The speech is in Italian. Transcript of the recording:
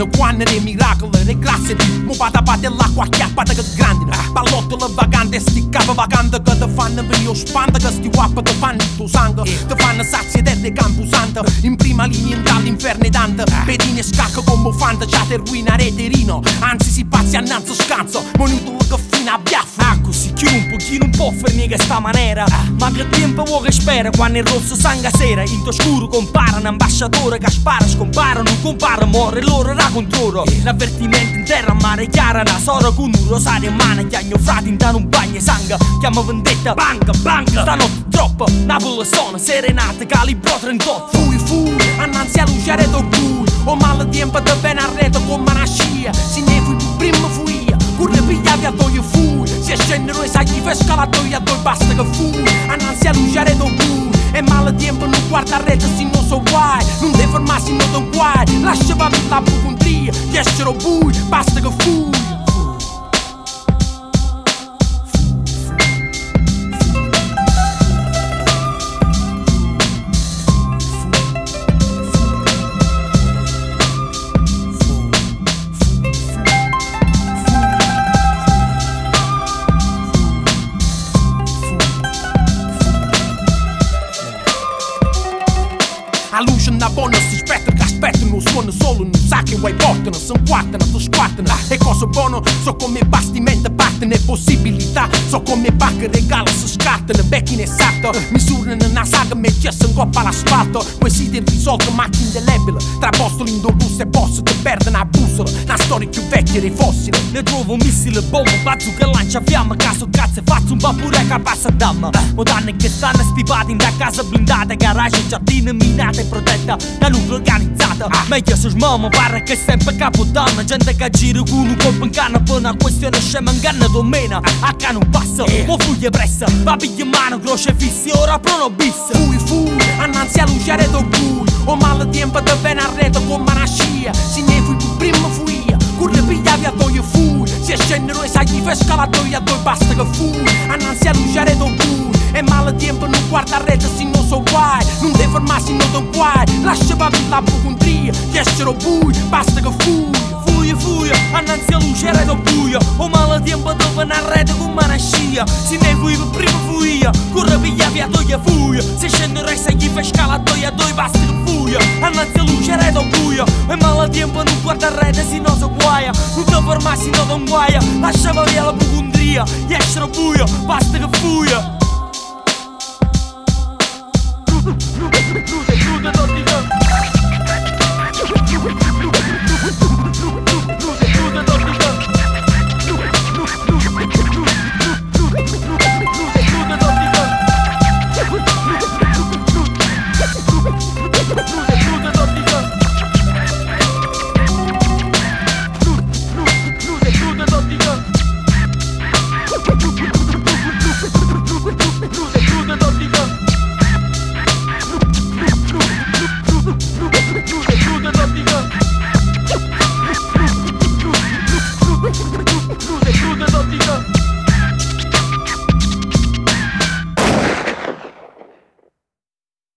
fanno quando dei miracoli, le grazie di mo vada bate l'acqua chiappata che grandina. Pallottole vagante, sti capo vagante che te fanno venire spanta, che sti guappa te fanno il tuo sangue, te fanno sazie del campo santo. In prima linea dall'inferno e tante, pedine scacco come fanta, c'ha te ruina reterino. Anzi si pazzi annanzi scanso, monuto che fino a biaffa. Ah, così chi un pochino un po' ferniga sta maniera. Ma che tempo vuoi che spera quando il rosso sangue a sera? In to scuro compara un ambasciatore che spara, scompara, non compara, muore loro raccontoro. L'avvertimento in terra a mare chiara, una sora con un rosario in mano, chiagno frati in un bagno e sangue. Chiama vendetta, banca, banca. Stanotte troppo, Napoli sono serenate, calibro 38. Fui, annanzi a luce do cui, o male tempo te ben arredo come una scia. Se ne fui più prima fui, curre pigliavi a dove fui. Se scendero e sai chi fa scalatoio a dove basta che fui. Annanzi a luce do cui, e male tempo non guarda a rete se non so guai. Non devi fermarsi non don guai, lasciava la bucontria, gli essero bui, basta che fui. A luce na buona si aspetta che aspettano, suona solo, non sa che vuoi portano, si inquattano, ti squattano. E cose buone so come bastimenti partono e possibilità, so come pacche regalo si scattano, becchi ne satto, misurano una saga e gesso in coppa all'asfalto. Questi ti risolto macchina indelebile, tra postoli in bus e posto ti perdono a bussola, una storia più vecchia dei fossili. Ne trovo un missile, bomba, bazzu che lancia fiamma, caso cazzo e faccio un vapore che passa a damma. Mo danni che stanno stipati in da casa blindata, garage, giardino minata e protetta da nucleo organizzata. Meglio se smamo, pare che sempre capodanno, gente che gira con un colpo in canna per una questione scema in canna domena. A canna un passo, mo fuglie pressa, va piglia in mano, croce fissi, ora prono bis. Fui, annanzi a luce do cui, o male tempo te ben arredo come una scia. Se ne fui più prima fui, curre pigliavi a dove fui. Se scendero e sai chi fa scalatoio a dove basta che fui. Annanzi a luce do cui, e male tempo non guarda a rete se non so guai. Non devi fermarsi non don guai, lasciava la bucontria, gli essero bui, basta che fui. Fuia, annanzi a luce era buio, o male tempo dove una rete come una scia. Se ne fui per prima fuia, corre pigliavi a dove fuia. Se scendo e sai chi fa scalatoio a dove basta che fuia. Annanzi a luce era buio, e male tempo non guarda a rete se non so guaia. Non ti fermassi non don guaia, lasciava via la bucontria, gli essero buio, basta che fuia.